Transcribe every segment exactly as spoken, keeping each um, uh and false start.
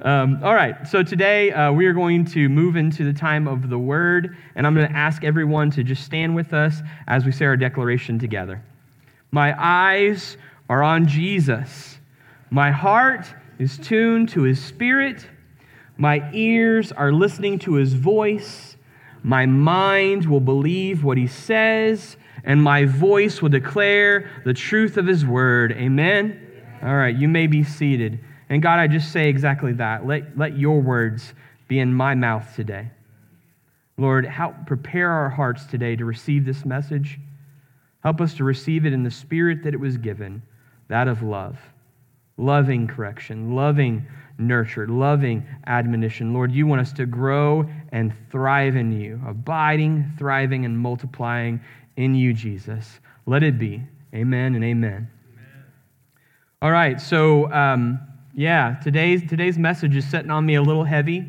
Um, all right, so today uh, we are going to move into the time of the Word, and I'm going to ask everyone to just stand with us as we say our declaration together. My eyes are on Jesus. My heart is tuned to His Spirit. My ears are listening to His voice. My mind will believe what He says, and my voice will declare the truth of His Word. Amen? All right, you may be seated. And God, I just say exactly that. Let, let your words be in my mouth today. Lord, help prepare our hearts today to receive this message. Help us to receive it in the spirit that it was given, that of love. Loving correction, loving nurture, loving admonition. Lord, you want us to grow and thrive in you, abiding, thriving, and multiplying in you, Jesus. Let it be. Amen and amen. Amen. All right, so... Um, Yeah, today's today's message is sitting on me a little heavy.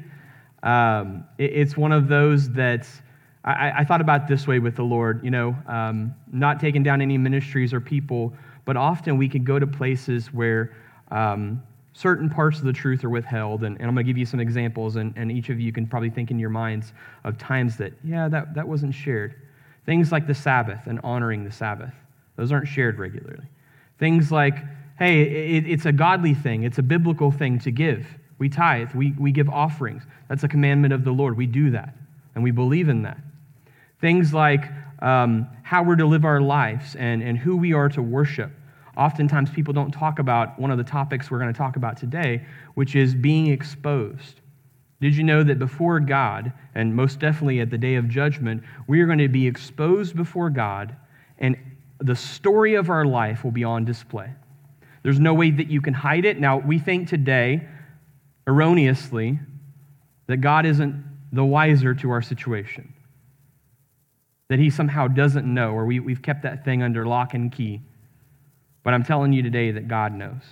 Um, it, it's one of those that I, I thought about this way with the Lord, you know, um, not taking down any ministries or people, but often we can go to places where um, certain parts of the truth are withheld, and, and I'm going to give you some examples, and, and each of you can probably think in your minds of times that, yeah, that, that wasn't shared. Things like the Sabbath and honoring the Sabbath. Those aren't shared regularly. Things like, hey, it, it's a godly thing. It's a biblical thing to give. We tithe. We, we give offerings. That's a commandment of the Lord. We do that, and we believe in that. Things like um, how we're to live our lives and, and who we are to worship. Oftentimes, people don't talk about one of the topics we're going to talk about today, which is being exposed. Did you know that before God, and most definitely at the day of judgment, we are going to be exposed before God, and the story of our life will be on display? There's no way that you can hide it. Now, we think today, erroneously, that God isn't the wiser to our situation, that He somehow doesn't know, or we, we've kept that thing under lock and key. But I'm telling you today that God knows.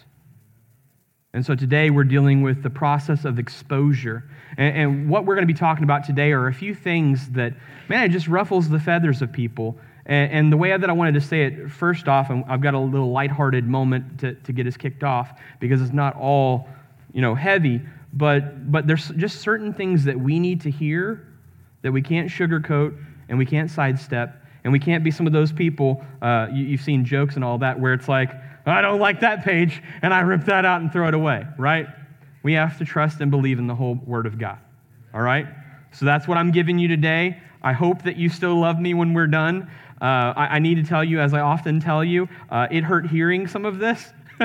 And so today we're dealing with the process of exposure. And, and what we're going to be talking about today are a few things that, man, it just ruffles the feathers of people. And, and the way that I wanted to say it, first off, and I've got a little lighthearted moment to, to get us kicked off, because it's not all, you know, heavy, but but there's just certain things that we need to hear that we can't sugarcoat and we can't sidestep, and we can't be some of those people, uh, you, you've seen jokes and all that, where it's like, I don't like that page, and I rip that out and throw it away, right? We have to trust and believe in the whole Word of God, all right? So that's what I'm giving you today. I hope that you still love me when we're done. Uh, I, I need to tell you, as I often tell you, uh, it hurt hearing some of this.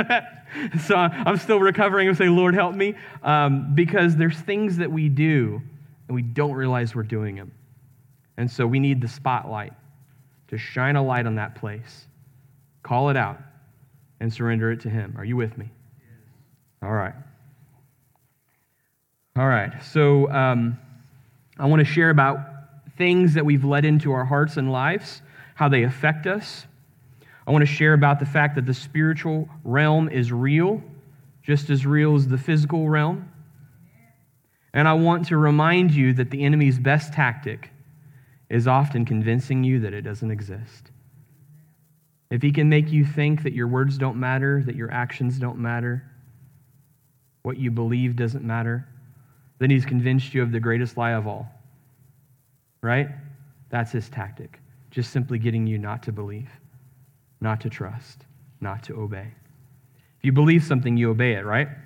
So I'm still recovering and say, Lord, help me, um, because there's things that we do and we don't realize we're doing them. And so we need the spotlight to shine a light on that place, call it out, and surrender it to Him. Are you with me? Yes. All right. All right. So um, I want to share about things that we've let into our hearts and lives, how they affect us. I want to share about the fact that the spiritual realm is real, just as real as the physical realm. And I want to remind you that the enemy's best tactic is often convincing you that it doesn't exist. If he can make you think that your words don't matter, that your actions don't matter, what you believe doesn't matter, then he's convinced you of the greatest lie of all. Right? That's his tactic. Just simply getting you not to believe, not to trust, not to obey. If you believe something, you obey it, right?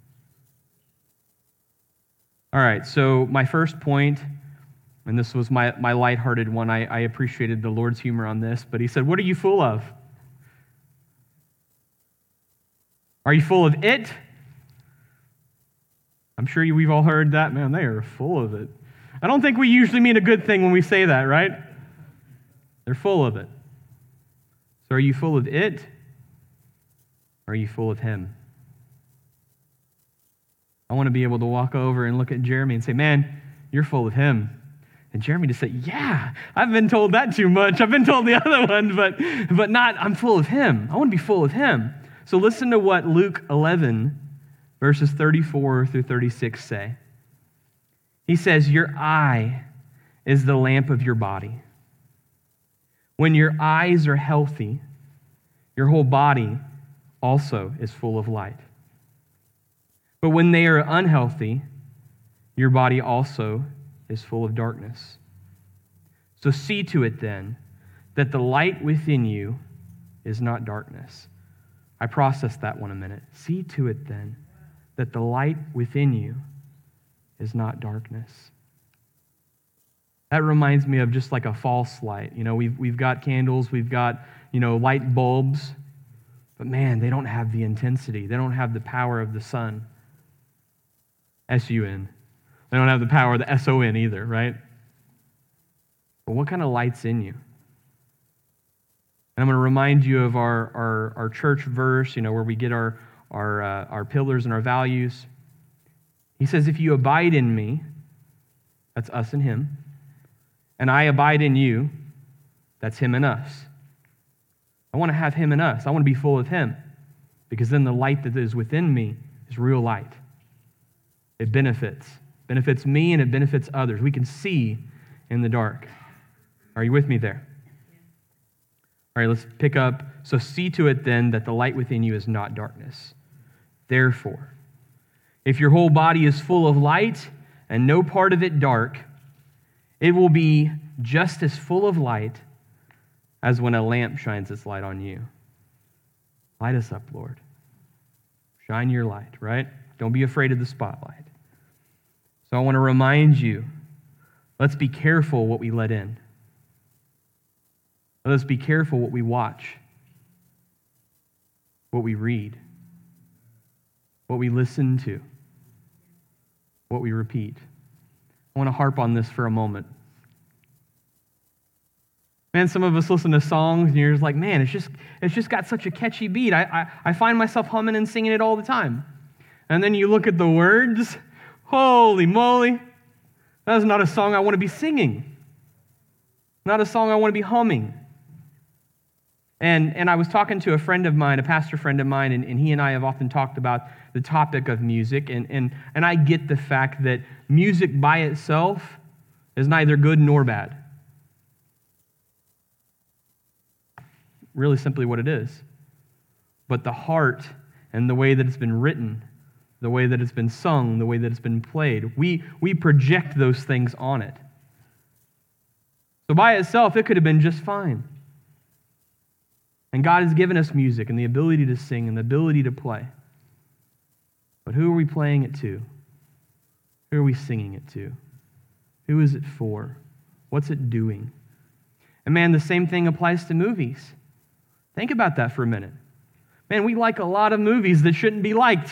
All right, so my first point, and this was my, my lighthearted one. I, I appreciated the Lord's humor on this, but he said, what are you full of? Are you full of it? I'm sure you, we've all heard that. Man, they are full of it. I don't think we usually mean a good thing when we say that, right? They're full of it. So are you full of it? Or are you full of Him? I want to be able to walk over and look at Jeremy and say, man, you're full of Him. And Jeremy to say, yeah, I've been told that too much. I've been told the other one, but, but not, I'm full of Him. I want to be full of Him. So listen to what Luke eleven, verses thirty-four through thirty-six say. He says, your eye is the lamp of your body. When your eyes are healthy, your whole body also is full of light. But when they are unhealthy, your body also is full of darkness. So see to it then that the light within you is not darkness. I processed that one a minute. See to it then that the light within you is not darkness. That reminds me of just like a false light. You know, we've, we've got candles, we've got, you know, light bulbs, but man, they don't have the intensity. They don't have the power of the sun. S U N. They don't have the power of the S O N either, right? But what kind of light's in you? And I'm going to remind you of our, our, our church verse, you know, where we get our, our, uh, our pillars and our values. He says, if you abide in me, that's us and him, and I abide in you, that's him and us. I want to have him and us. I want to be full of him, because then the light that is within me is real light. It benefits. Benefits me and it benefits others. We can see in the dark. Are you with me there? All right, let's pick up. So see to it then that the light within you is not darkness. Therefore, if your whole body is full of light and no part of it dark, it will be just as full of light as when a lamp shines its light on you. Light us up, Lord. Shine your light, right? Don't be afraid of the spotlight. So I want to remind you, let's be careful what we let in. Let's be careful what we watch, what we read, what we listen to, what we repeat. I want to harp on this for a moment. Man, some of us listen to songs and you're just like, man, it's just it's just got such a catchy beat. I, I, I find myself humming and singing it all the time. And then you look at the words, holy moly, that is not a song I want to be singing. Not a song I want to be humming. And and I was talking to a friend of mine, a pastor friend of mine, and, and he and I have often talked about the topic of music. And, and, and I get the fact that music by itself is neither good nor bad. Really simply what it is. But the heart and the way that it's been written, the way that it's been sung, the way that it's been played, we, we project those things on it. So by itself, it could have been just fine. And God has given us music and the ability to sing and the ability to play. But who are we playing it to? Who are we singing it to? Who is it for? What's it doing? And man, the same thing applies to movies. Think about that for a minute. Man, we like a lot of movies that shouldn't be liked.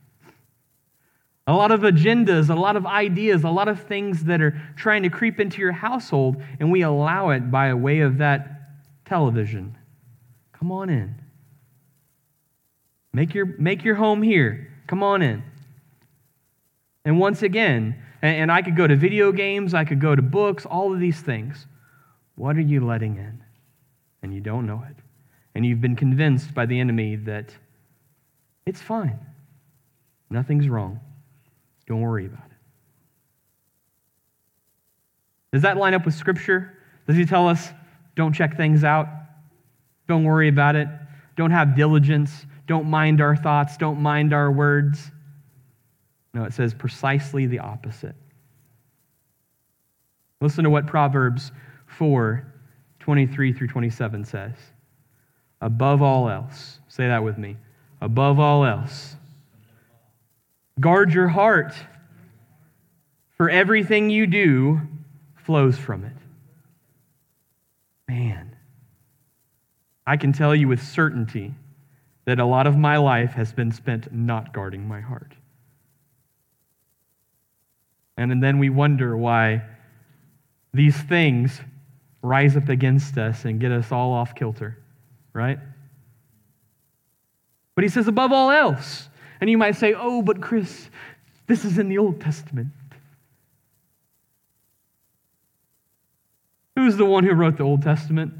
A lot of agendas, a lot of ideas, a lot of things that are trying to creep into your household, and we allow it by way of that television. Come on in. Make your, make your home here. Come on in. And once again, and, and I could go to video games, I could go to books, all of these things. What are you letting in? And you don't know it. And you've been convinced by the enemy that it's fine. Nothing's wrong. Don't worry about it. Does that line up with Scripture? Does he tell us, don't check things out? Don't worry about it. Don't have diligence. Don't mind our thoughts. Don't mind our words. No, it says precisely the opposite. Listen to what Proverbs four, twenty-three through twenty-seven says. Above all else, say that with me. Above all else, guard your heart, for everything you do flows from it. Man. I can tell you with certainty that a lot of my life has been spent not guarding my heart. And then we wonder why these things rise up against us and get us all off kilter, right? But he says, above all else. And you might say, oh, but Chris, this is in the Old Testament. Who's the one who wrote the Old Testament?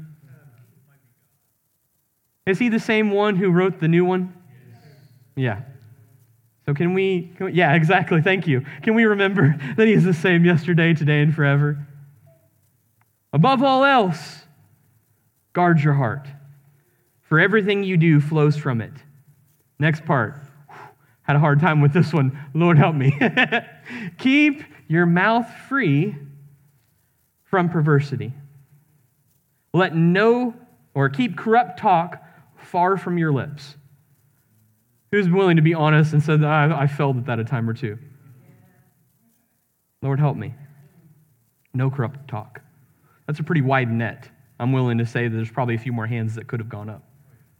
Is he the same one who wrote the new one? Yes. Yeah. So can we, can we, yeah, exactly, thank you. Can we remember that he is the same yesterday, today, and forever? Above all else, guard your heart, for everything you do flows from it. Next part. had a hard time with this one. Lord help me. Keep your mouth free from perversity. Let no, or keep corrupt talk far from your lips. Who's willing to be honest and said, I, I failed at that a time or two? Lord help me. No corrupt talk. That's a pretty wide net. I'm willing to say that there's probably a few more hands that could have gone up.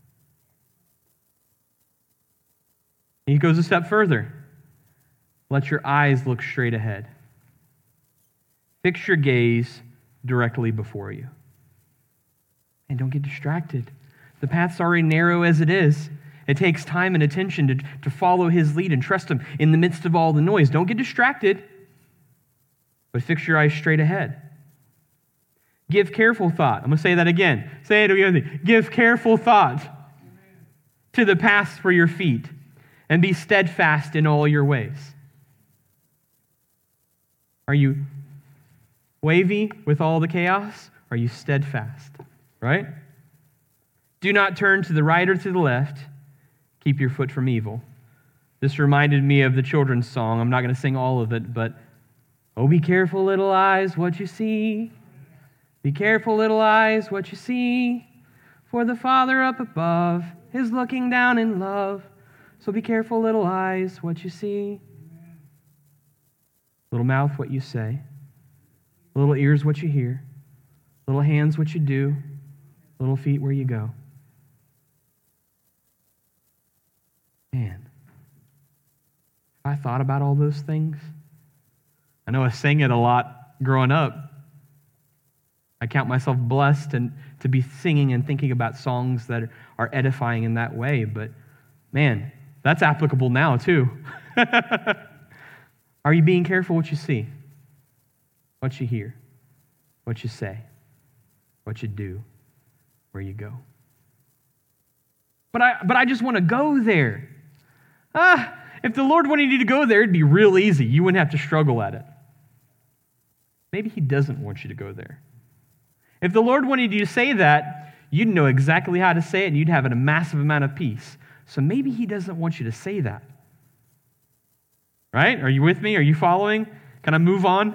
He goes a step further. Let your eyes look straight ahead. Fix your gaze directly before you. And don't get distracted. The path's already narrow as it is. It takes time and attention to, to follow his lead and trust him in the midst of all the noise. Don't get distracted, but fix your eyes straight ahead. Give careful thought. I'm going to say that again. Say it again. Give careful thought to the paths for your feet, and be steadfast in all your ways. Are you wavy with all the chaos? Are you steadfast? Right? Do not turn to the right or to the left. Keep your foot from evil. This reminded me of the children's song. I'm not going to sing all of it, but, oh, be careful, little eyes, what you see. Be careful, little eyes, what you see. For the Father up above is looking down in love. So be careful, little eyes, what you see. Little mouth, what you say. Little ears, what you hear. Little hands, what you do. Little feet, where you go. Man, I thought about all those things. I know I sang it a lot growing up. I count myself blessed and to be singing and thinking about songs that are edifying in that way. But man, that's applicable now too. Are you being careful what you see, what you hear, what you say, what you do, where you go? But I, but I just want to go there. Ah, if the Lord wanted you to go there, it'd be real easy. You wouldn't have to struggle at it. Maybe he doesn't want you to go there. If the Lord wanted you to say that, you'd know exactly how to say it, and you'd have a massive amount of peace. So maybe he doesn't want you to say that. Right? Are you with me? Are you following? Can I move on?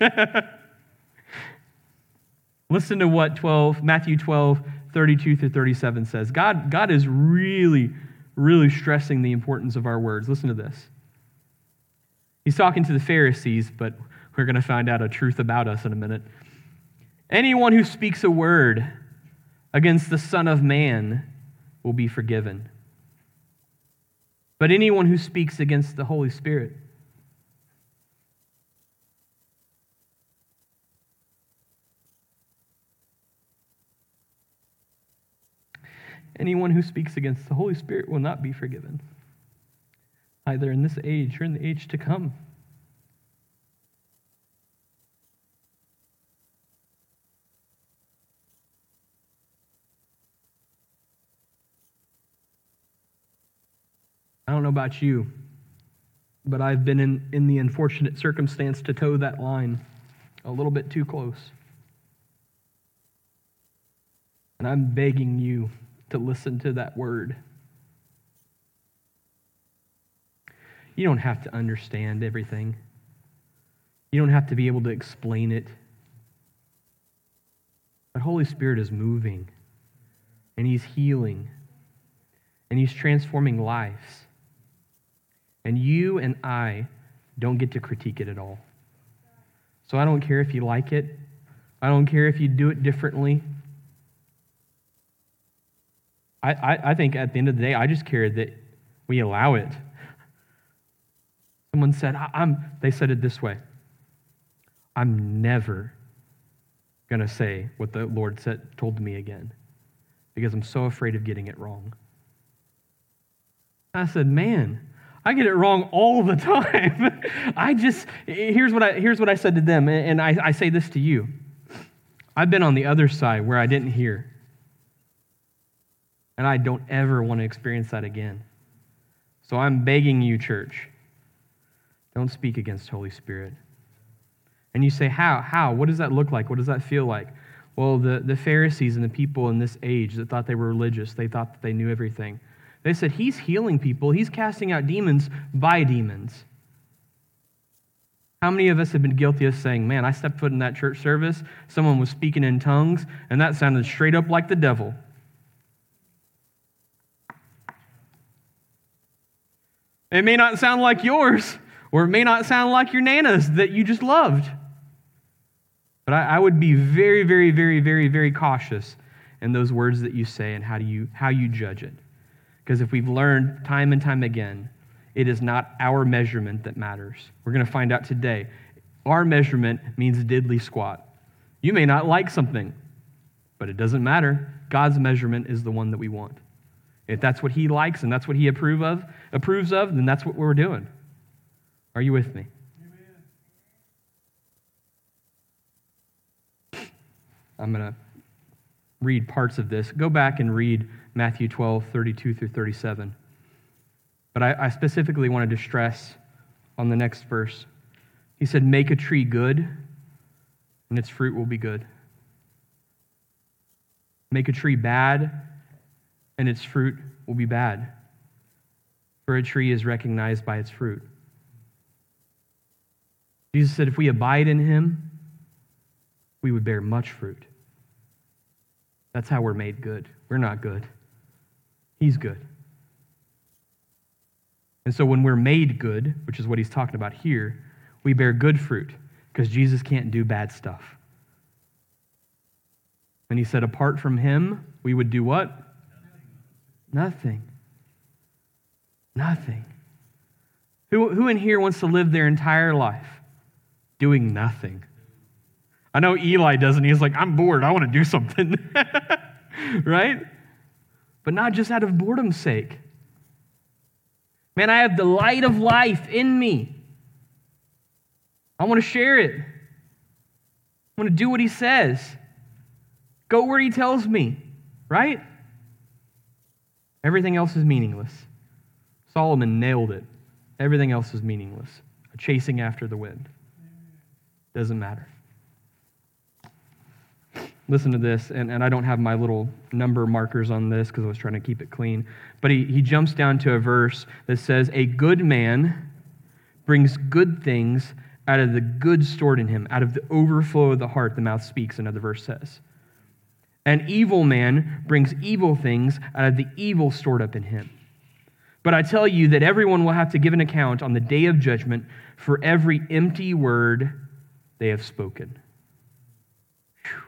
Listen to what twelve, Matthew twelve, thirty-two through thirty-seven says. God, God is really, really stressing the importance of our words. Listen to this. He's talking to the Pharisees, but we're going to find out a truth about us in a minute. Anyone who speaks a word against the Son of Man will be forgiven. But anyone who speaks against the Holy Spirit anyone who speaks against the Holy Spirit will not be forgiven, either in this age or in the age to come. I don't know about you, but I've been in, in the unfortunate circumstance to toe that line a little bit too close. And I'm begging you to listen to that word. You don't have to understand everything. You don't have to be able to explain it. But Holy Spirit is moving, and he's healing, and he's transforming lives. And you and I don't get to critique it at all. So I don't care if you like it. I don't care if you do it differently. I, I, I think at the end of the day, I just care that we allow it. Someone said, I, I'm, they said it this way, I'm never going to say what the Lord said, told me again, because I'm so afraid of getting it wrong. I said, man, I get it wrong all the time. I just, here's what I, here's what I said to them, and I, I say this to you. I've been on the other side where I didn't hear. And I don't ever want to experience that again. So I'm begging you, church, don't speak against Holy Spirit. And you say, how? How? What does that look like? What does that feel like? Well, the, the Pharisees and the people in this age that thought they were religious, they thought that they knew everything. They said, he's healing people. He's casting out demons by demons. How many of us have been guilty of saying, man, I stepped foot in that church service, someone was speaking in tongues, and that sounded straight up like the devil. It may not sound like yours, or it may not sound like your Nana's that you just loved. But I, I would be very, very, very, very, very cautious in those words that you say and how do you how you judge it. Because if we've learned time and time again, it is not our measurement that matters. We're going to find out today. Our measurement means diddly squat. You may not like something, but it doesn't matter. God's measurement is the one that we want. If that's what he likes and that's what he approve of, approves of, then that's what we're doing. Are you with me? Amen. I'm going to read parts of this. Go back and read Matthew twelve, thirty-two through thirty-seven. But I, I specifically wanted to stress on the next verse. He said, make a tree good, and its fruit will be good. Make a tree bad, and its fruit will be bad. For a tree is recognized by its fruit. Jesus said, if we abide in him, we would bear much fruit. That's how we're made good. We're not good. He's good. And so when we're made good, which is what he's talking about here, we bear good fruit because Jesus can't do bad stuff. And he said, apart from him, we would do what? Nothing. Nothing. Who, who in here wants to live their entire life doing nothing? I know Eli doesn't. He's like, I'm bored. I want to do something. Right? But not just out of boredom's sake. Man, I have the light of life in me. I want to share it. I want to do what he says. Go where he tells me. Right? Everything else is meaningless. Solomon nailed it. Everything else is meaningless. Chasing after the wind. Doesn't matter. Listen to this, and, and I don't have my little number markers on this because I was trying to keep it clean. But he, he jumps down to a verse that says, a good man brings good things out of the good stored in him, out of the overflow of the heart, the mouth speaks, another verse says. An evil man brings evil things out of the evil stored up in him. But I tell you that everyone will have to give an account on the day of judgment for every empty word they have spoken. Whew.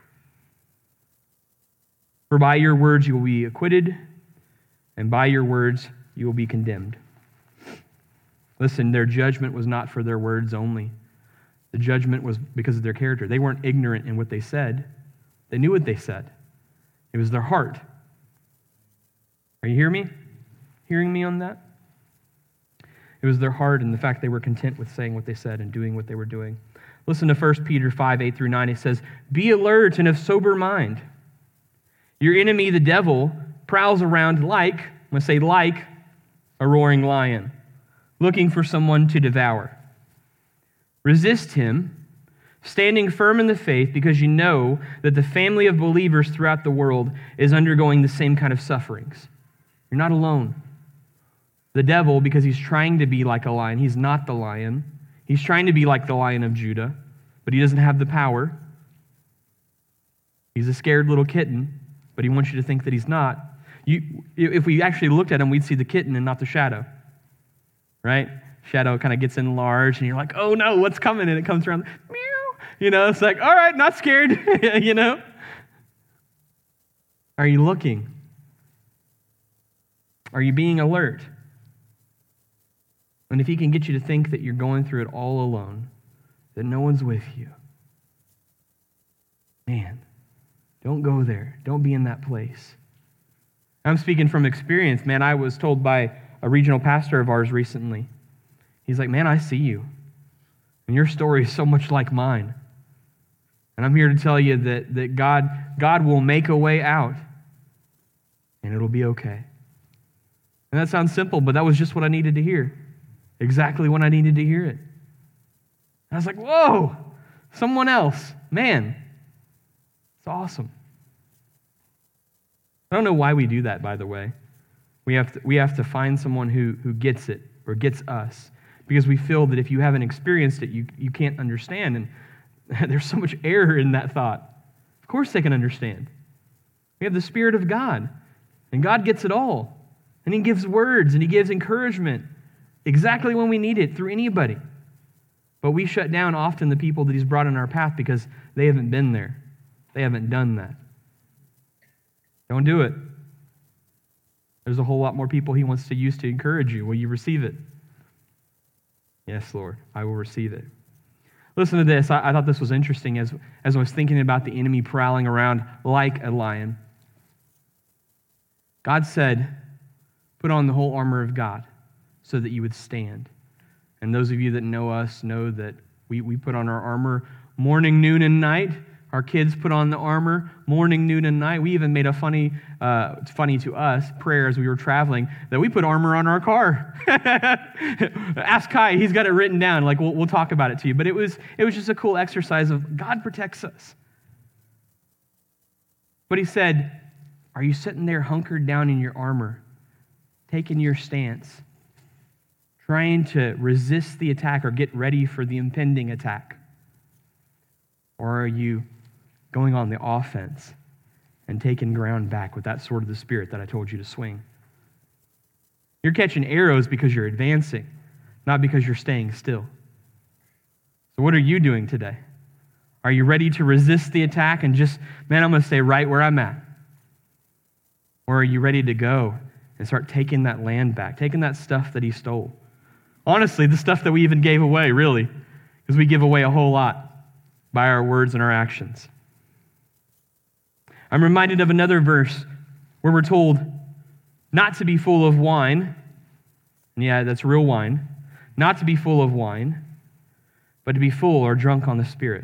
For by your words you will be acquitted, and by your words you will be condemned. Listen, their judgment was not for their words only. The judgment was because of their character. They weren't ignorant in what they said. They knew what they said. It was their heart. Are you hearing me? Hearing me on that? It was their heart and the fact they were content with saying what they said and doing what they were doing. Listen to First Peter five, eight through nine. It says, be alert and of sober mind. Your enemy, the devil, prowls around like, I'm going to say like, a roaring lion, looking for someone to devour. Resist him, standing firm in the faith, because you know that the family of believers throughout the world is undergoing the same kind of sufferings. You're not alone. The devil, because he's trying to be like a lion, he's not the lion. He's trying to be like the Lion of Judah, but he doesn't have the power. He's a scared little kitten, but he wants you to think that he's not. You, if we actually looked at him, we'd see the kitten and not the shadow, right? Shadow kind of gets enlarged, and you're like, oh no, what's coming? And it comes around, meow. You know, it's like, all right, not scared, you know? Are you looking? Are you being alert? And if he can get you to think that you're going through it all alone, that no one's with you, man, don't go there. Don't be in that place. I'm speaking from experience, man. I was told by a regional pastor of ours recently. He's like, man, I see you. And your story is so much like mine. And I'm here to tell you that, that God, God will make a way out. And it'll be okay. And that sounds simple, but that was just what I needed to hear. Exactly when I needed to hear it. And I was like, whoa, someone else. Man, it's awesome. I don't know why we do that, by the way. We have to, we have to find someone who, who gets it or gets us, because we feel that if you haven't experienced it, you, you can't understand. And there's so much error in that thought. Of course they can understand. We have the Spirit of God, and God gets it all. And he gives words, and he gives encouragement exactly when we need it through anybody. But we shut down often the people that he's brought in our path because they haven't been there. They haven't done that. Don't do it. There's a whole lot more people he wants to use to encourage you. Will you receive it? Yes, Lord, I will receive it. Listen to this. I, I thought this was interesting as, as I was thinking about the enemy prowling around like a lion. God said, put on the whole armor of God so that you would stand. And those of you that know us know that we, we put on our armor morning, noon, and night. Our kids put on the armor morning, noon, and night. We even made a funny, uh, funny to us, prayer as we were traveling, that we put armor on our car. Ask Kai, he's got it written down. Like, we'll, we'll talk about it to you. But it was, it was just a cool exercise of God protects us. But he said, are you sitting there hunkered down in your armor, taking your stance, trying to resist the attack or get ready for the impending attack? Or are you going on the offense and taking ground back with that sword of the Spirit that I told you to swing? You're catching arrows because you're advancing, not because you're staying still. So what are you doing today? Are you ready to resist the attack and just, man, I'm going to stay right where I'm at? Or are you ready to go and start taking that land back, taking that stuff that he stole? Honestly, the stuff that we even gave away, really, because we give away a whole lot by our words and our actions. I'm reminded of another verse where we're told not to be full of wine. And yeah, that's real wine. Not to be full of wine, but to be full or drunk on the Spirit.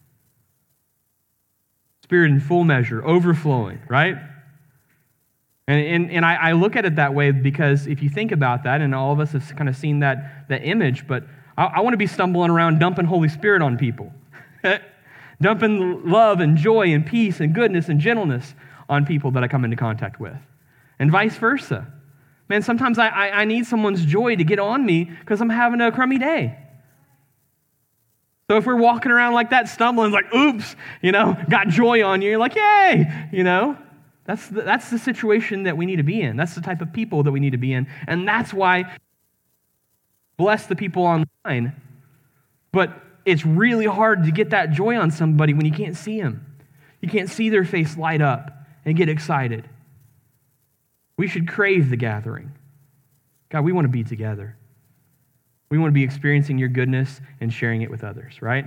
Spirit in full measure, overflowing, right? And, and, and I, I look at it that way because if you think about that, and all of us have kind of seen that, that image, but I, I want to be stumbling around dumping Holy Spirit on people. Dumping love and joy and peace and goodness and gentleness on people that I come into contact with. And vice versa. Man, sometimes I, I, I need someone's joy to get on me because I'm having a crummy day. So if we're walking around like that, stumbling, like, oops, you know, got joy on you, you're like, yay, you know. That's the, that's the situation that we need to be in. That's the type of people that we need to be in. And that's why bless the people online. But it's really hard to get that joy on somebody when you can't see them. You can't see their face light up and get excited. We should crave the gathering. God, we want to be together. We want to be experiencing your goodness and sharing it with others, right?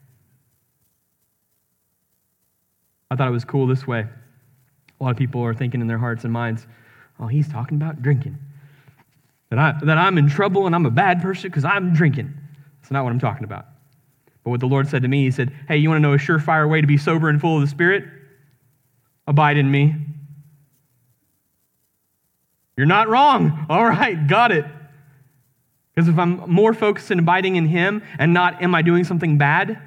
I thought it was cool this way. A lot of people are thinking in their hearts and minds, oh, he's talking about drinking. That, I, that I'm in trouble and I'm a bad person because I'm drinking. That's not what I'm talking about. But what the Lord said to me, he said, hey, you want to know a surefire way to be sober and full of the Spirit? Abide in me. You're not wrong. All right, got it. Because if I'm more focused on abiding in him and not am I doing something bad,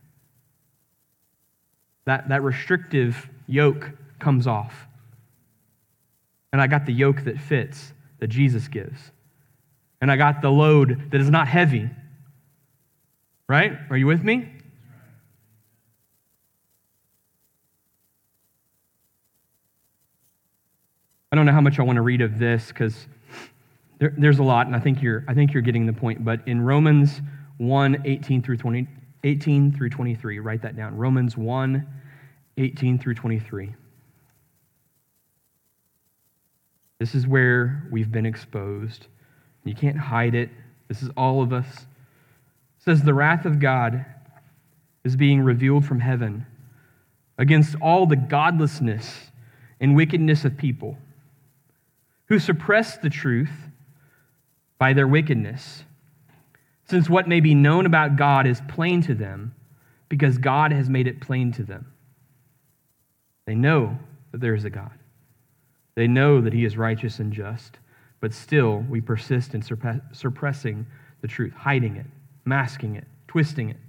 that, that restrictive yoke comes off. And I got the yoke that fits, that Jesus gives. And I got the load that is not heavy. Right? Are you with me? I don't know how much I want to read of this because there, there's a lot, and I think you're I think you're getting the point. But in Romans one, eighteen through twenty, eighteen through twenty-three, write that down. Romans one, eighteen through twenty-three. This is where we've been exposed. You can't hide it. This is all of us. It says, the wrath of God is being revealed from heaven against all the godlessness and wickedness of people who suppress the truth by their wickedness, since what may be known about God is plain to them because God has made it plain to them. They know that there is a God. They know that he is righteous and just, but still we persist in suppressing the truth, hiding it, masking it, twisting it.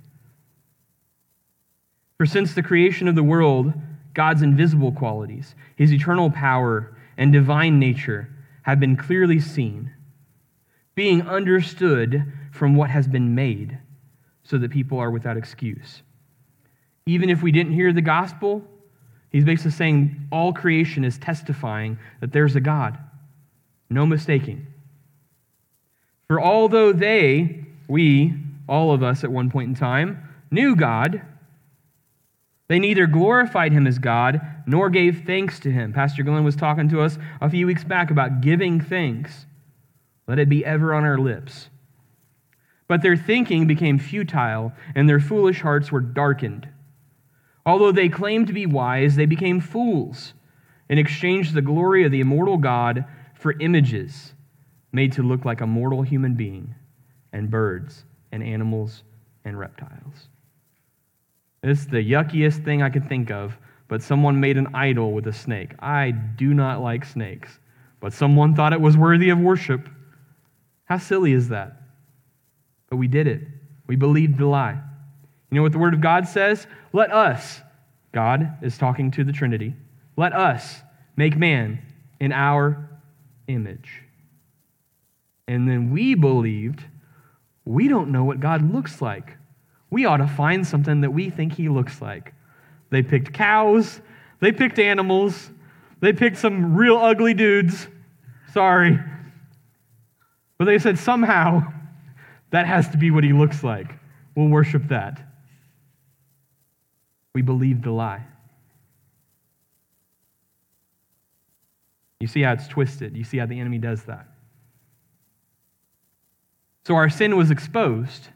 For since the creation of the world, God's invisible qualities, his eternal power and divine nature have been clearly seen, being understood from what has been made, so that people are without excuse. Even if we didn't hear the gospel, he's basically saying all creation is testifying that there's a God. No mistaking. For although they, we, all of us at one point in time, knew God, they neither glorified him as God nor gave thanks to him. Pastor Glenn was talking to us a few weeks back about giving thanks. Let it be ever on our lips. But their thinking became futile, and their foolish hearts were darkened. Although they claimed to be wise, they became fools and exchanged the glory of the immortal God for images made to look like a mortal human being, and birds, and animals, and reptiles. This is the yuckiest thing I can think of, but someone made an idol with a snake. I do not like snakes, but someone thought it was worthy of worship. How silly is that? But we did it. We believed the lie. You know what the Word of God says? Let us, God is talking to the Trinity, let us make man in our image. And then we believed, we don't know what God looks like. We ought to find something that we think he looks like. They picked cows. They picked animals. They picked some real ugly dudes. Sorry. But they said somehow that has to be what he looks like. We'll worship that. We believed the lie. You see how it's twisted. You see how the enemy does that. So our sin was exposed.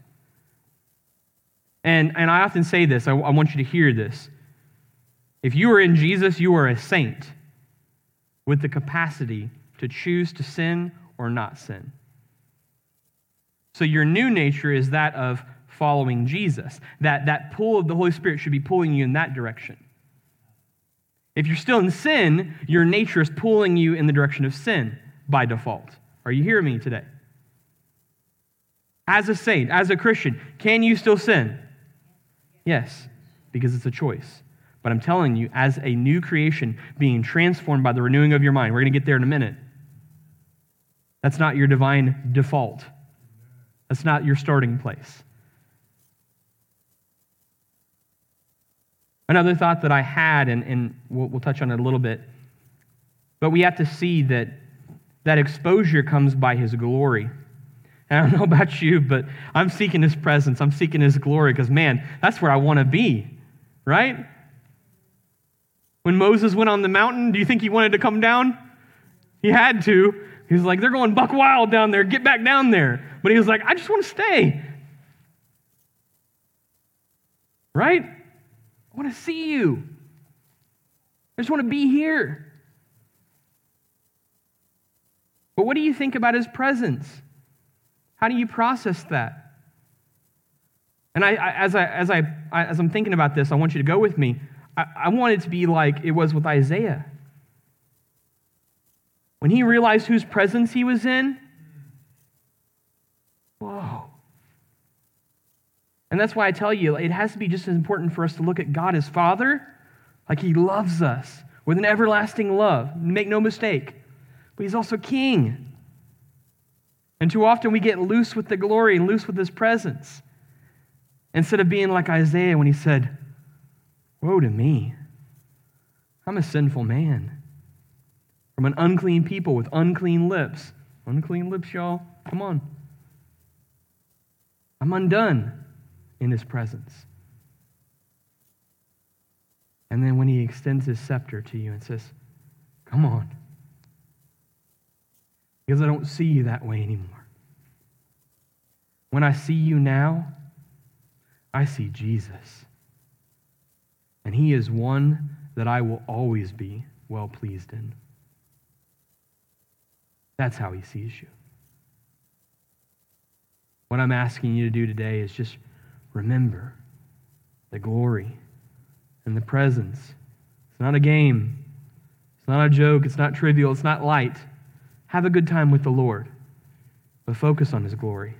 And, and I often say this, I, I want you to hear this. If you are in Jesus, you are a saint with the capacity to choose to sin or not sin. So your new nature is that of following Jesus. That, that pull of the Holy Spirit should be pulling you in that direction. If you're still in sin, your nature is pulling you in the direction of sin by default. Are you hearing me today? As a saint, as a Christian, can you still sin? Yes, because it's a choice. But I'm telling you, as a new creation being transformed by the renewing of your mind, we're going to get there in a minute. That's not your divine default. That's not your starting place. Another thought that I had, and, and we'll, we'll touch on it a little bit, but we have to see that that exposure comes by his glory. And I don't know about you, but I'm seeking his presence. I'm seeking his glory because, man, that's where I want to be, right? When Moses went on the mountain, do you think he wanted to come down? He had to. He was like, they're going buck wild down there. Get back down there. But he was like, I just want to stay. Right? I want to see you. I just want to be here. But what do you think about his presence? How do you process that? And I, I, as, I, as, I, as I'm thinking about this, I want you to go with me. I, I want it to be like it was with Isaiah. When he realized whose presence he was in, whoa. And that's why I tell you, it has to be just as important for us to look at God as Father, like he loves us with an everlasting love. Make no mistake. But he's also King. And too often we get loose with the glory and loose with his presence. Instead of being like Isaiah when he said, woe to me. I'm a sinful man. From an unclean people with unclean lips. Unclean lips, y'all. Come on. I'm undone in his presence. And then when he extends his scepter to you and says, come on. Because I don't see you that way anymore. When I see you now, I see Jesus. And he is one that I will always be well pleased in. That's how he sees you. What I'm asking you to do today is just remember the glory and the presence. It's not a game. It's not a joke. It's not trivial. It's not light. Have a good time with the Lord, but focus on his glory.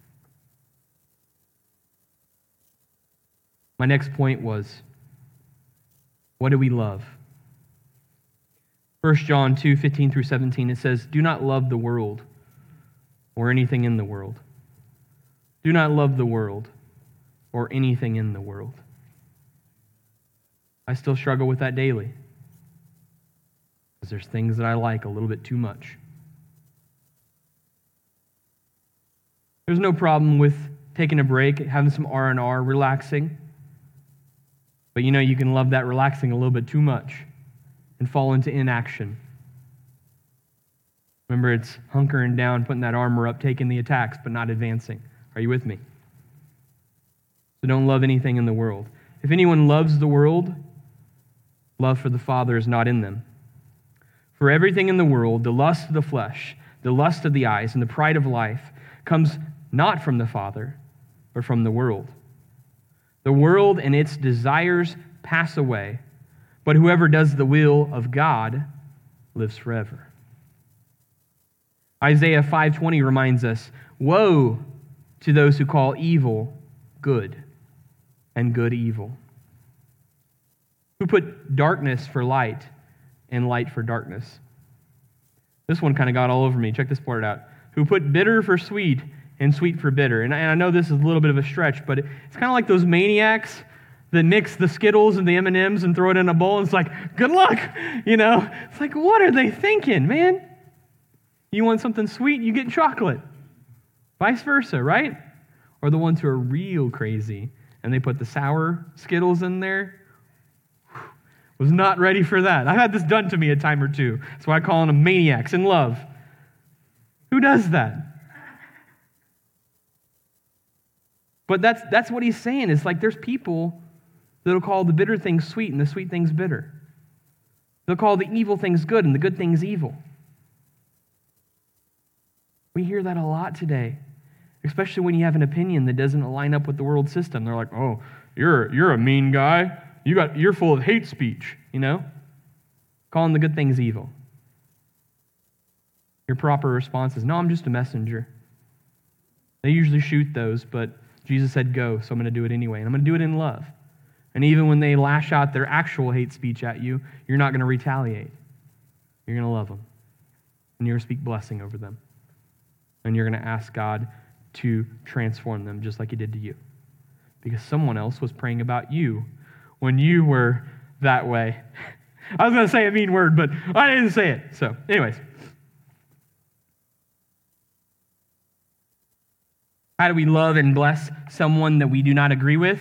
My next point was, what do we love? First John two, fifteen through seventeen, it says, "Do not love the world or anything in the world. Do not love the world or anything in the world." I still struggle with that daily, because there's things that I like a little bit too much. There's no problem with taking a break, having some R and R, relaxing. But you know, you can love that relaxing a little bit too much and fall into inaction. Remember, it's hunkering down, putting that armor up, taking the attacks, but not advancing. Are you with me? So don't love anything in the world. If anyone loves the world, love for the Father is not in them. For everything in the world, the lust of the flesh, the lust of the eyes, and the pride of life, comes not from the Father, but from the world. The world and its desires pass away, but whoever does the will of God lives forever. Isaiah five twenty reminds us, "Woe to those who call evil good and good evil, who put darkness for light and light for darkness." This one kind of got all over me. Check this part out. "Who put bitter for sweet and sweet for bitter." And I know this is a little bit of a stretch, but it's kind of like those maniacs that mix the Skittles and the M and M's and throw it in a bowl. And it's like, good luck, you know? It's like, what are they thinking, man? You want something sweet, you get chocolate. Vice versa, right? Or the ones who are real crazy and they put the sour Skittles in there. Was not ready for that. I've had this done to me a time or two. That's why I call them maniacs in love. Who does that? But that's that's what he's saying. It's like there's people that'll call the bitter things sweet and the sweet things bitter. They'll call the evil things good and the good things evil. We hear that a lot today, especially when you have an opinion that doesn't line up with the world system. They're like, "Oh, you're you're a mean guy. You got you're full of hate speech," you know? Calling the good things evil. Your proper response is, "No, I'm just a messenger." They usually shoot those, but Jesus said go, so I'm going to do it anyway. And I'm going to do it in love. And even when they lash out their actual hate speech at you, you're not going to retaliate. You're going to love them. And you're going to speak blessing over them. And you're going to ask God to transform them just like he did to you. Because someone else was praying about you when you were that way. I was going to say a mean word, but I didn't say it. So, anyways. How do we love and bless someone that we do not agree with?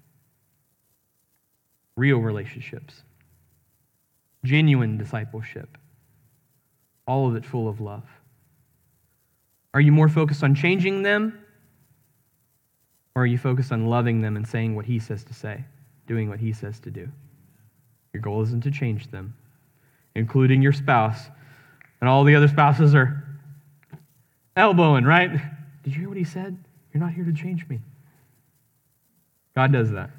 Real relationships. Genuine discipleship. All of it full of love. Are you more focused on changing them? Or are you focused on loving them and saying what he says to say, doing what he says to do? Your goal isn't to change them, including your spouse. And all the other spouses are elbowing, right? Did you hear what he said? You're not here to change me. God does that.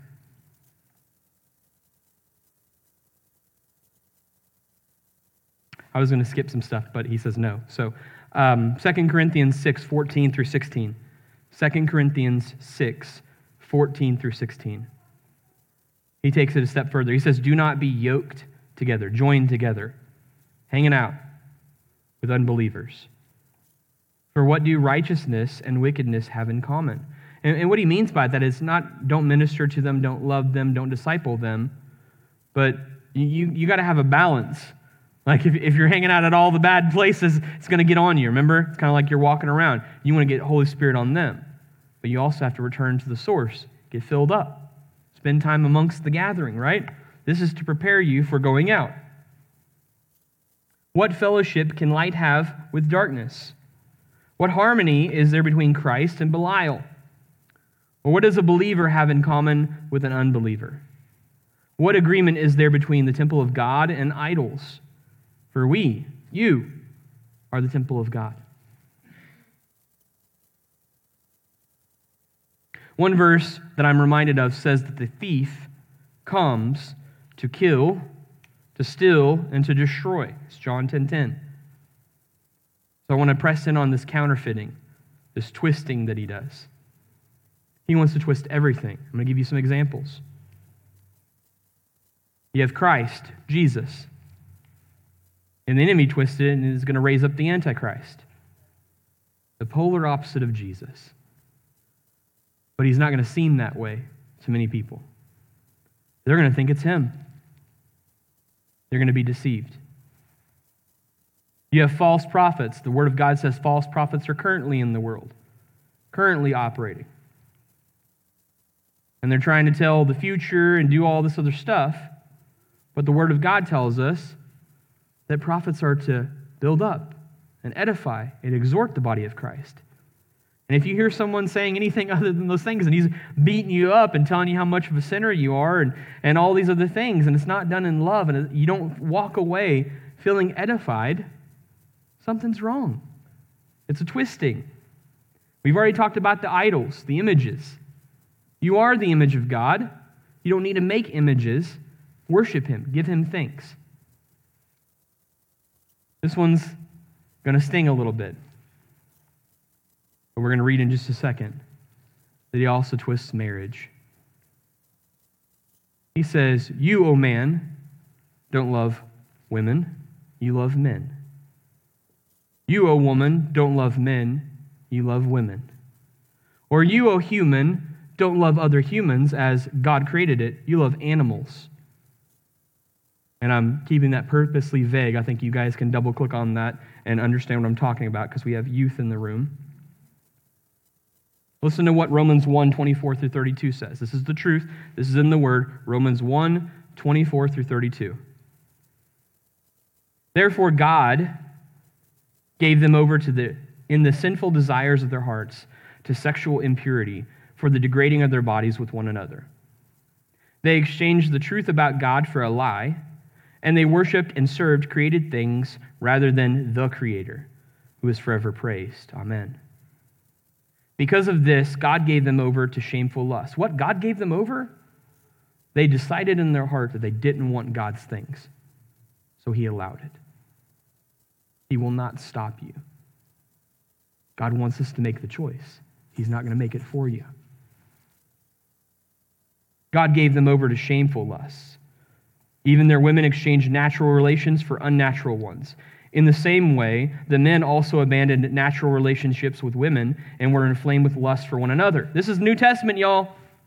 I was going to skip some stuff, but he says no. So, um, Second Corinthians six, fourteen through sixteen. Second Corinthians six, fourteen through sixteen. He takes it a step further. He says, "Do not be yoked together, joined together, hanging out with unbelievers. For what do righteousness and wickedness have in common?" And, and what he means by that is not don't minister to them, don't love them, don't disciple them, but you, you got to have a balance. Like if, if you're hanging out at all the bad places, it's going to get on you, remember? It's kind of like you're walking around. You want to get Holy Spirit on them, but you also have to return to the source, get filled up, spend time amongst the gathering, right? This is to prepare you for going out. What fellowship can light have with darkness? What harmony is there between Christ and Belial? Or what does a believer have in common with an unbeliever? What agreement is there between the temple of God and idols? For we, you, are the temple of God. One verse that I'm reminded of says that the thief comes to kill, to steal, and to destroy. It's John ten ten. So I want to press in on this counterfeiting, this twisting that he does. He wants to twist everything. I'm going to give you some examples. You have Christ, Jesus. And the enemy twisted it and is going to raise up the Antichrist, the polar opposite of Jesus. But he's not going to seem that way to many people. They're going to think it's him. They're going to be deceived. You have false prophets. The Word of God says false prophets are currently in the world, currently operating. And they're trying to tell the future and do all this other stuff. But the Word of God tells us that prophets are to build up and edify and exhort the body of Christ. And if you hear someone saying anything other than those things, and he's beating you up and telling you how much of a sinner you are and, and all these other things, and it's not done in love, and you don't walk away feeling edified, something's wrong. It's a twisting. We've already talked about the idols, the images. You are the image of God. You don't need to make images. Worship him. Give him thanks. This one's going to sting a little bit. But we're going to read in just a second that he also twists marriage. He says, you, O man, don't love women, you love men. You, O woman, don't love men, you love women. Or you, O human, don't love other humans as God created it, you love animals. And I'm keeping that purposely vague. I think you guys can double click on that and understand what I'm talking about because we have youth in the room. Listen to what Romans one, twenty-four through thirty-two says. This is the truth. This is in the Word. Romans one, twenty-four through thirty-two. Therefore God gave them over to the in the sinful desires of their hearts to sexual impurity for the degrading of their bodies with one another. They exchanged the truth about God for a lie, and they worshipped and served created things rather than the Creator, who is forever praised. Amen. Because of this, God gave them over to shameful lust. What? God gave them over? They decided in their heart that they didn't want God's things, so he allowed it. He will not stop you. God wants us to make the choice. He's not going to make it for you. God gave them over to shameful lusts. Even their women exchanged natural relations for unnatural ones. In the same way, the men also abandoned natural relationships with women and were inflamed with lust for one another. This is New Testament, y'all.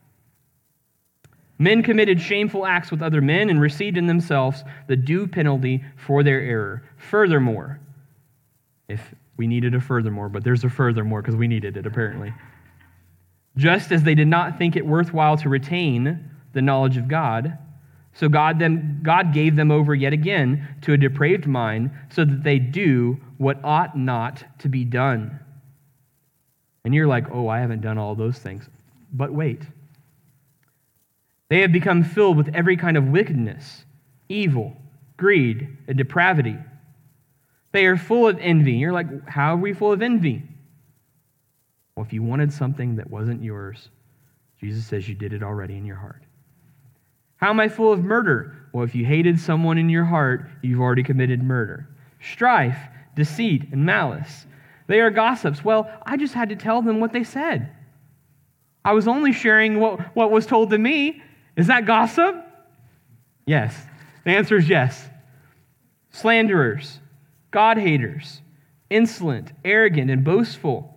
Men committed shameful acts with other men and received in themselves the due penalty for their error. Furthermore, if we needed a furthermore, but there's a furthermore because we needed it apparently. Just as they did not think it worthwhile to retain the knowledge of God, so God them God gave them over yet again to a depraved mind, so that they do what ought not to be done. And you're like, oh, I haven't done all those things. But wait. They have become filled with every kind of wickedness, evil, greed, and depravity. They are full of envy. You're like, how are we full of envy? Well, if you wanted something that wasn't yours, Jesus says you did it already in your heart. How am I full of murder? Well, if you hated someone in your heart, you've already committed murder. Strife, deceit, and malice. They are gossips. Well, I just had to tell them what they said. I was only sharing what, what was told to me. Is that gossip? Yes. The answer is yes. Slanderers, God-haters, insolent, arrogant, and boastful.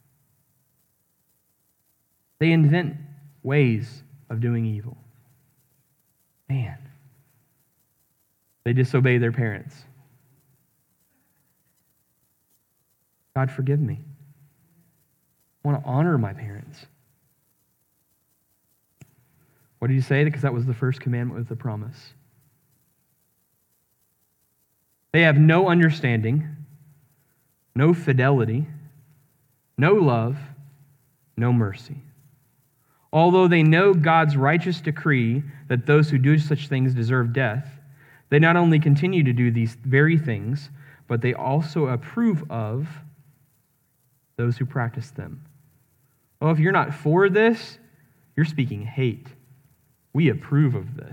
They invent ways of doing evil. Man, they disobey their parents. God, forgive me. I want to honor my parents. What did he say? Because that was the first commandment with the promise. They have no understanding, no fidelity, no love, no mercy. Although they know God's righteous decree that those who do such things deserve death, they not only continue to do these very things, but they also approve of those who practice them. Well, if you're not for this, you're speaking hate. We approve of this.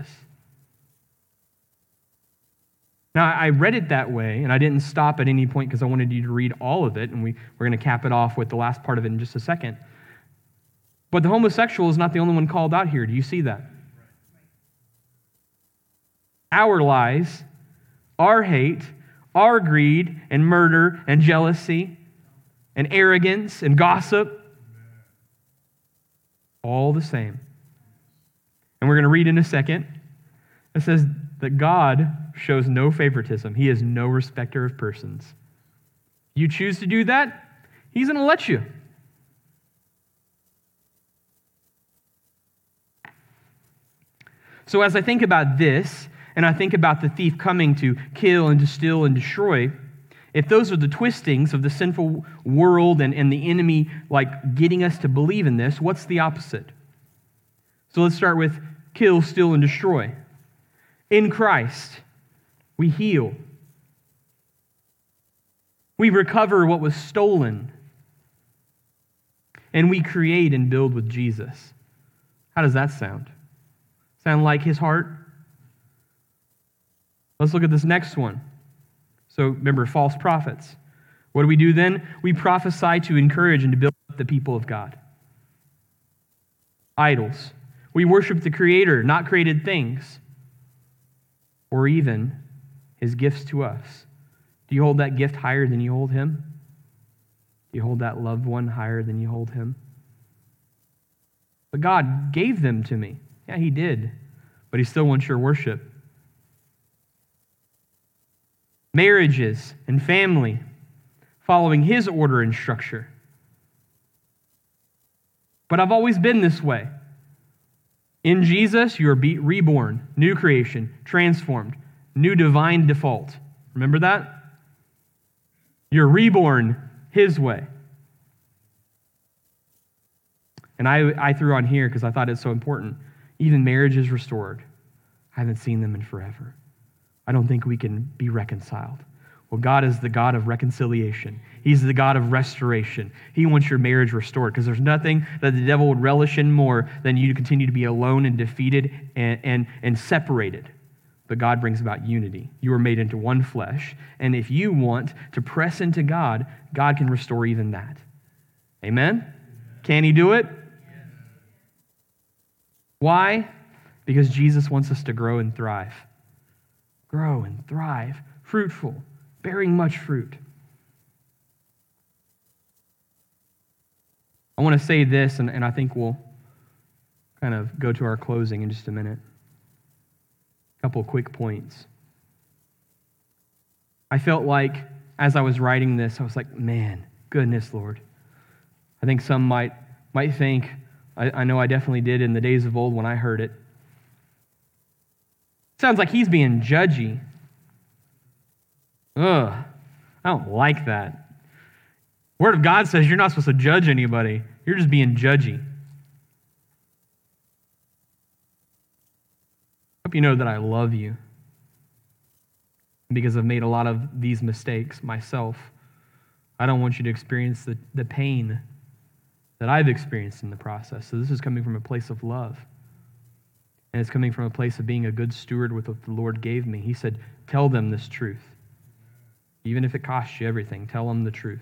Now, I read it that way, and I didn't stop at any point because I wanted you to read all of it, and we, we're going to cap it off with the last part of it in just a second. But the homosexual is not the only one called out here. Do you see that? Our lies, our hate, our greed and murder and jealousy and arrogance and gossip. All the same. And we're going to read in a second. It says that God shows no favoritism. He is no respecter of persons. You choose to do that, He's going to let you. So as I think about this, and I think about the thief coming to kill and to steal and destroy, if those are the twistings of the sinful world and, and the enemy like getting us to believe in this, what's the opposite? So let's start with kill, steal, and destroy. In Christ, we heal. We recover what was stolen. And we create and build with Jesus. How does that sound? Sound like His heart? Let's look at this next one. So remember, false prophets. What do we do then? We prophesy to encourage and to build up the people of God. Idols. We worship the Creator, not created things, or even His gifts to us. Do you hold that gift higher than you hold Him? Do you hold that loved one higher than you hold Him? But God gave them to me. Yeah, He did, but He still wants your worship. Marriages and family, following His order and structure. But I've always been this way. In Jesus, you are reborn, new creation, transformed, new divine default. Remember that? You're reborn His way. And I, I threw on here because I thought it's so important. Even marriage is restored. I haven't seen them in forever. I don't think we can be reconciled. Well, God is the God of reconciliation. He's the God of restoration. He wants your marriage restored because there's nothing that the devil would relish in more than you to continue to be alone and defeated and, and, and separated. But God brings about unity. You are made into one flesh. And if you want to press into God, God can restore even that. Amen? Can He do it? Why? Because Jesus wants us to grow and thrive. Grow and thrive, fruitful, bearing much fruit. I want to say this, and, and I think we'll kind of go to our closing in just a minute. A couple of quick points. I felt like as I was writing this, I was like, man, goodness, Lord. I think some might might think, I, I know I definitely did in the days of old when I heard it. Sounds like He's being judgy. Ugh, I don't like that. Word of God says you're not supposed to judge anybody. You're just being judgy. I hope you know that I love you. Because I've made a lot of these mistakes myself. I don't want you to experience the, the pain that I've experienced in the process. So this is coming from a place of love. And it's coming from a place of being a good steward with what the Lord gave me. He said, tell them this truth. Even if it costs you everything, tell them the truth.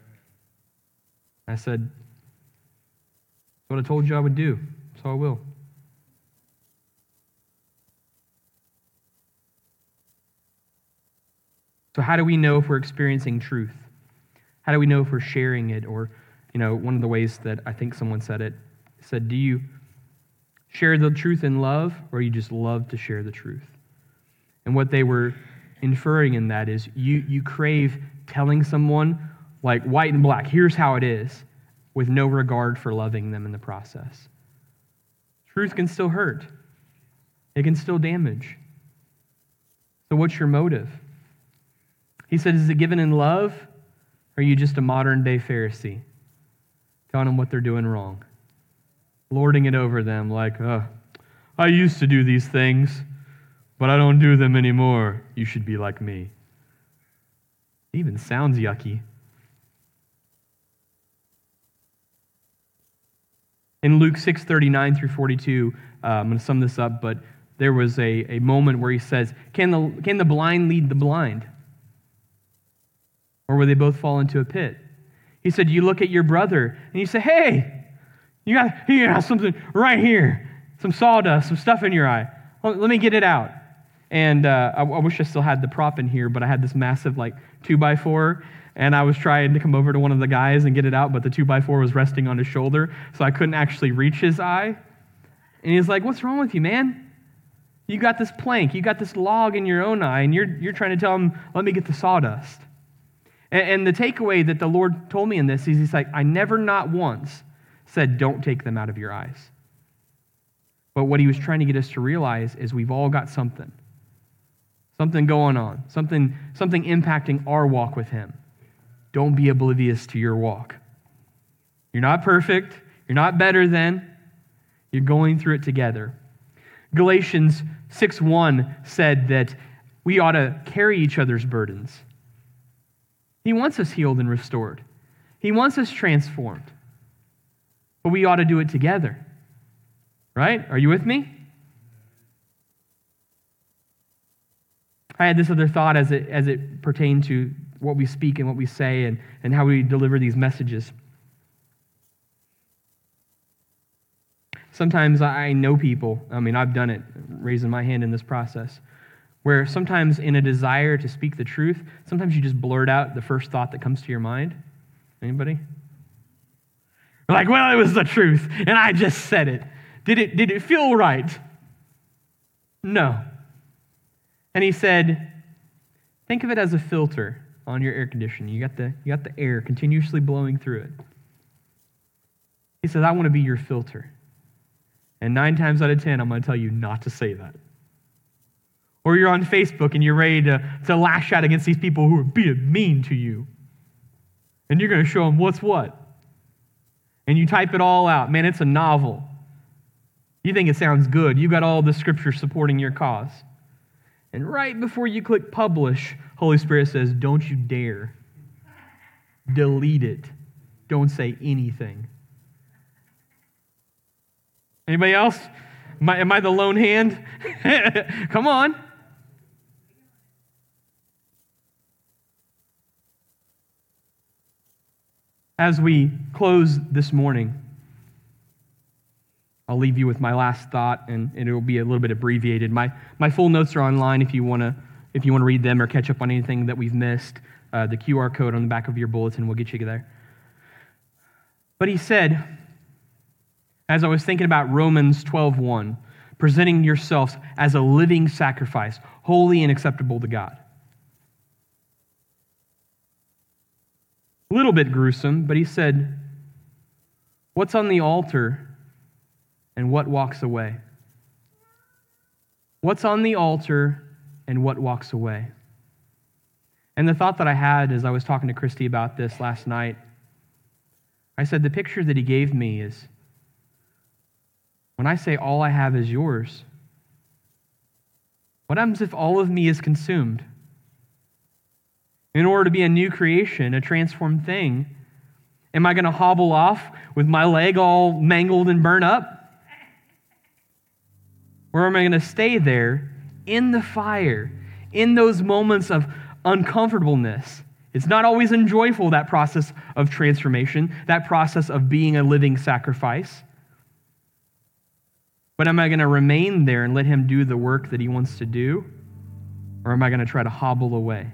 I said, that's what I told you I would do, so I will. So how do we know if we're experiencing truth? How do we know if we're sharing it? Or, you know, one of the ways that I think someone said it, said, do you share the truth in love, or you just love to share the truth? And what they were inferring in that is you, you crave telling someone, like white and black, here's how it is, with no regard for loving them in the process. Truth can still hurt. It can still damage. So what's your motive? He said, is it given in love, or are you just a modern-day Pharisee, telling them what they're doing wrong? Lording it over them like, oh, I used to do these things, but I don't do them anymore. You should be like me. It even sounds yucky. In Luke six thirty-nine through forty-two, uh, I'm going to sum this up, but there was a, a moment where he says, can the, can the blind lead the blind? Or will they both fall into a pit? He said, you look at your brother and you say, hey, you got, you got something right here, some sawdust, some stuff in your eye. Let me get it out. And uh, I, I wish I still had the prop in here, but I had this massive like two by four, and I was trying to come over to one of the guys and get it out, but the two by four was resting on his shoulder, so I couldn't actually reach his eye. And he's like, "What's wrong with you, man? You got this plank, you got this log in your own eye, and you're you're trying to tell him, let me get the sawdust." And, and the takeaway that the Lord told me in this is he's like, I never not once said, don't take them out of your eyes. But what he was trying to get us to realize is we've all got something. Something going on, something, something impacting our walk with him. Don't be oblivious to your walk. You're not perfect. You're not better than. You're going through it together. Galatians six one said that we ought to carry each other's burdens. He wants us healed and restored. He wants us transformed. But we ought to do it together. Right? Are you with me? I had this other thought as it as it pertained to what we speak and what we say and, and how we deliver these messages. Sometimes I know people, I mean, I've done it, raising my hand in this process, where sometimes in a desire to speak the truth, sometimes you just blurt out the first thought that comes to your mind. Anybody? We're like, well, it was the truth, and I just said it. Did it, did it feel right? No. And he said, think of it as a filter on your air conditioner. You got the, you got the air continuously blowing through it. He said, I want to be your filter. And nine times out of ten, I'm going to tell you not to say that. Or you're on Facebook and you're ready to, to lash out against these people who are being mean to you. And you're going to show them what's what. And you type it all out. Man, it's a novel. You think it sounds good. You got all the scripture supporting your cause. And right before you click publish, Holy Spirit says, don't you dare. Delete it. Don't say anything. Anybody else? Am I, am I the lone hand? Come on. As we close this morning, I'll leave you with my last thought, and, and it will be a little bit abbreviated. My my full notes are online if you want to if you want to read them or catch up on anything that we've missed. Uh, the Q R code on the back of your bulletin will get you there. But he said, as I was thinking about Romans twelve one, presenting yourselves as a living sacrifice, holy and acceptable to God. A little bit gruesome, but he said, what's on the altar and what walks away? What's on the altar and what walks away? And the thought that I had as I was talking to Christy about this last night, I said the picture that he gave me is, when I say all I have is yours, what happens if all of me is consumed? In order to be a new creation, a transformed thing, am I going to hobble off with my leg all mangled and burnt up? Or am I going to stay there in the fire, in those moments of uncomfortableness? It's not always enjoyable, that process of transformation, that process of being a living sacrifice. But am I going to remain there and let him do the work that he wants to do? Or am I going to try to hobble away?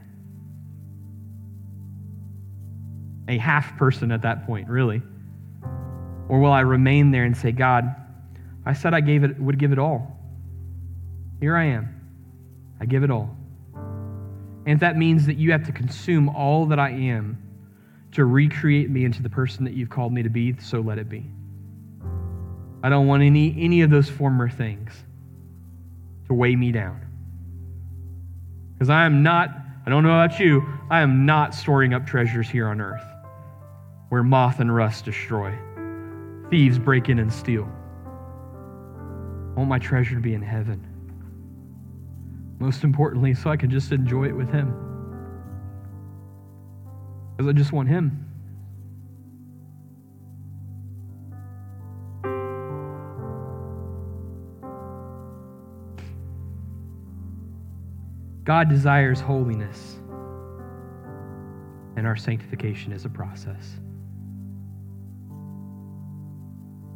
A half person at that point, really. Or will I remain there and say, God, I said I gave it, would give it all. Here I am. I give it all. And if that means that you have to consume all that I am to recreate me into the person that you've called me to be, so let it be. I don't want any, any of those former things to weigh me down. Because I am not, I don't know about you, I am not storing up treasures here on earth where moth and rust destroy, thieves break in and steal. I want my treasure to be in heaven. Most importantly, so I can just enjoy it with him. Because I just want him. God desires holiness, and our sanctification is a process.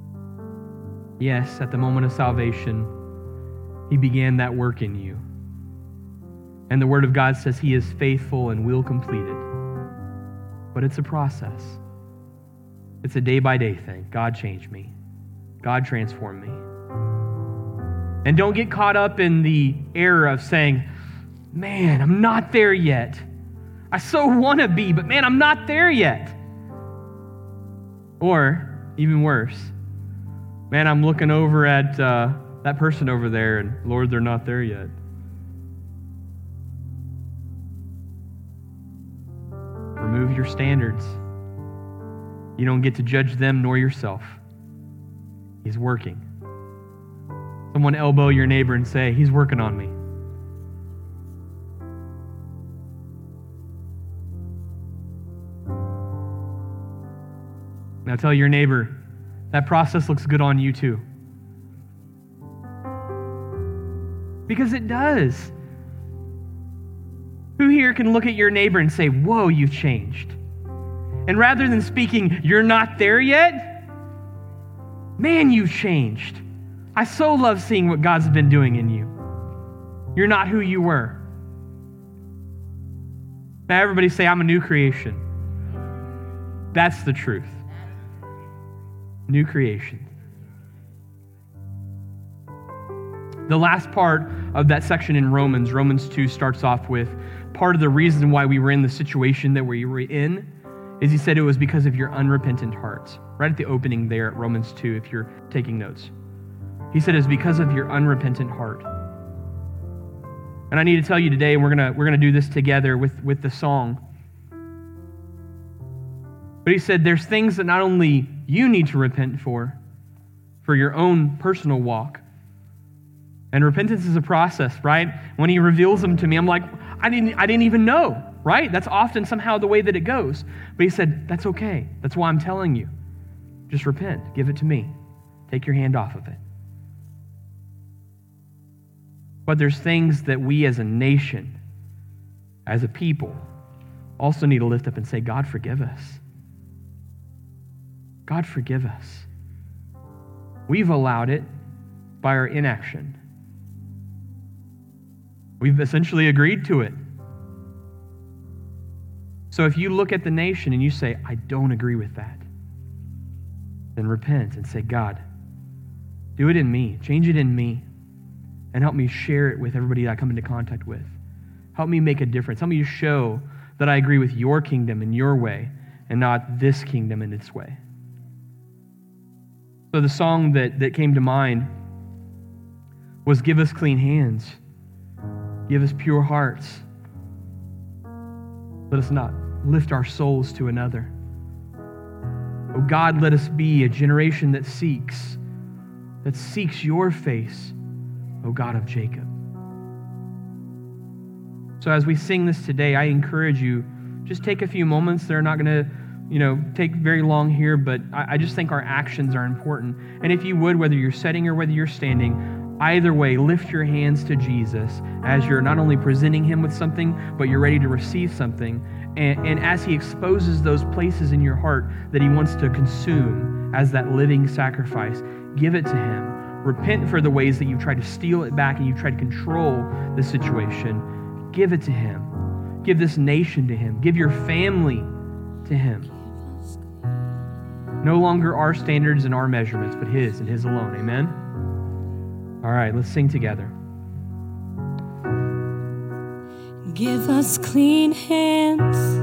Yes, at the moment of salvation, he began that work in you. And the Word of God says he is faithful and will complete it. But it's a process. It's a day-by-day thing. God changed me. God transformed me. And don't get caught up in the error of saying, man, I'm not there yet. I so want to be, but man, I'm not there yet. Or, even worse, man, I'm looking over at uh, that person over there, and Lord, they're not there yet. Remove your standards. You don't get to judge them nor yourself. He's working. Someone elbow your neighbor and say, he's working on me. Now tell your neighbor, that process looks good on you too. Because it does. Who here can look at your neighbor and say, whoa, you've changed? And rather than speaking, you're not there yet, man, you've changed. I so love seeing what God's been doing in you. You're not who you were. Now everybody say, I'm a new creation. That's the truth. New creation. The last part of that section in Romans, Romans two, starts off with part of the reason why we were in the situation that we were in is he said it was because of your unrepentant hearts. Right at the opening there at Romans two, if you're taking notes. He said it's because of your unrepentant heart. And I need to tell you today, we're gonna we're gonna do this together with, with the song. But he said there's things that not only you need to repent for, for your own personal walk. And repentance is a process, right? When he reveals them to me, I'm like, I didn't I didn't even know, right? That's often somehow the way that it goes. But he said, that's okay. That's why I'm telling you. Just repent. Give it to me. Take your hand off of it. But there's things that we as a nation, as a people, also need to lift up and say, God, forgive us. God, forgive us. We've allowed it by our inaction. We've essentially agreed to it. So if you look at the nation and you say, I don't agree with that, then repent and say, God, do it in me. Change it in me. And help me share it with everybody that I come into contact with. Help me make a difference. Help me to show that I agree with your kingdom and your way and not this kingdom and its way. So the song that, that came to mind was Give Us Clean Hands. Give us pure hearts. Let us not lift our souls to another. Oh God, let us be a generation that seeks, that seeks your face, O God of Jacob. So as we sing this today, I encourage you, just take a few moments. They're not going to, you know, take very long here, but I, I just think our actions are important. And if you would, whether you're sitting or whether you're standing, either way, lift your hands to Jesus as you're not only presenting him with something, but you're ready to receive something. And, and as he exposes those places in your heart that he wants to consume as that living sacrifice, give it to him. Repent for the ways that you've tried to steal it back and you've tried to control the situation. Give it to him. Give this nation to him. Give your family to him. No longer our standards and our measurements, but his and his alone. Amen? All right, let's sing together. Give us clean hands